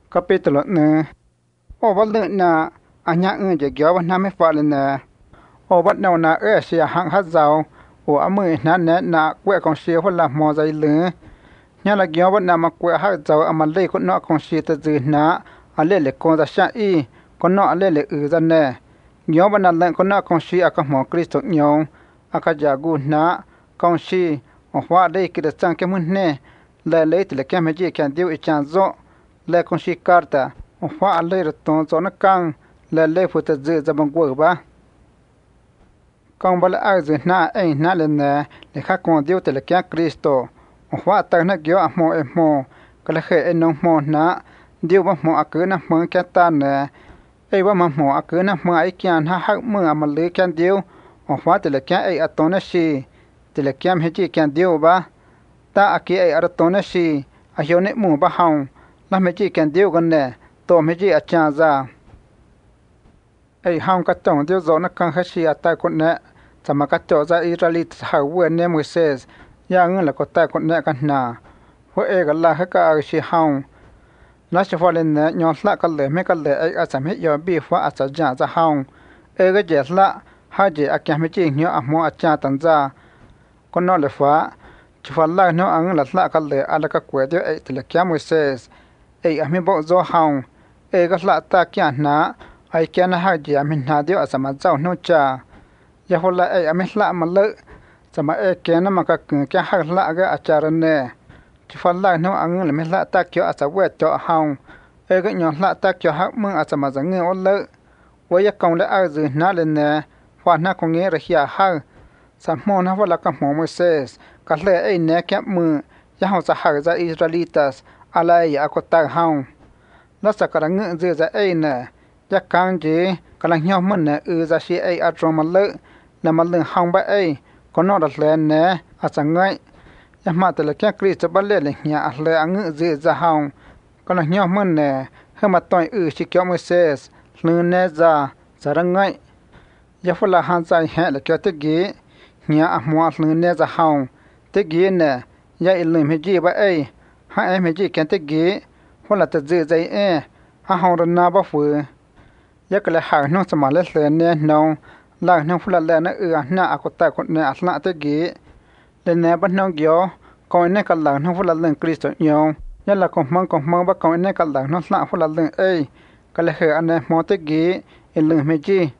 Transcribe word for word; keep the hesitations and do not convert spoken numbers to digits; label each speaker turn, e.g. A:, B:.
A: capítulo ne o valde na anya nge je gyo na me fa le na o wat na na e sia hang ha zao o amui na ne na kwe kong sie ho la mo zai le nya la gyo wat na ma kwe ha zao amal le ko no kong sie te zi na ale le ko da sha i ko no ale le u za ne gyo ba na le ko na kong sie aka mo kristo nyo aka ja gu na kong sie o hwa le ki da chang ke mun ne le le te le ke me ji kan diu i chan zo le kong si karta o hwa le re ton zo na kang le le fu te zi za bang gwo ba kong ba la a zi na e na le ne le kha kon diu te le ke kristo o hwa ta na gyo a mo e mo ka le khe e no mo na diu ba mo a ku na mo ke ta ne e ba ma mo a ku na mo ai kyan ha ha mo a ma le kan diu o hwa te le ke e a ton na si te le ke me ji kan diu ba ta a ki e a ton na si a yo ne mo ba haung la me ji kan diu gan ne to me ji a cha za ai haung ka tong diu zo na kan ha si a ta ko ne chama ka to za israelit ha we ne moses ya ng la ko ta ko ne kan na ho e ga la ha ka si haung la se fo le ne nyo la ka le me ka le ai a cham he yo bi fa a cha ja za haung e ga je la ha je a kya me ji nyo a mo a cha tan za ko no le fa chi fa la no ang la la ka le ala ka kwe de e te le kya moses e a me bo zo haung e ga la ta kya na ai kya na ha je a me na de a sama zau no cha ya ho la e a me la ma le sama e ke na ma ka kya ha la ga a cha ran ne chi fa la no ang le me la ta kyo a sa we cho haung e ga nyo la ta kyo ha mung a sama za nge o le wo ya kong le a zu na le ne fa na ko nge ra hia ha sa mo na wala ka mo moses ka le e ne kya mu ya ho sa ha za israelitas ala ya ko ta haung la sa ka ng ze za e ne ya kang ji ka la nyo mo ne u za si e a tro ma le na ma le haung ba e ko no da le ne a sa ngai ya ma te le kya kristo ba le le nya a le ang ze za haung ka la nyo mo ne he ma toi u si kyo moses lu ne za za ra ngai ya fu la han sai he le kyo te gi nya a mo lu ne za haung te gi ne ya i le me ji ba e ha e me ji ken te gi fu la te ze zai e ha haung ra na ba fu ya ka le ha no sa ma le le ne no la no fu la le na u na a ko ta ko ne a la te gi le ne ba no gyo ko ne ka la no fu la le kristo nyo ya la ko mang ko mang ba ko ne ka la no la fu la le e ka le he ane mo te gi e le me ji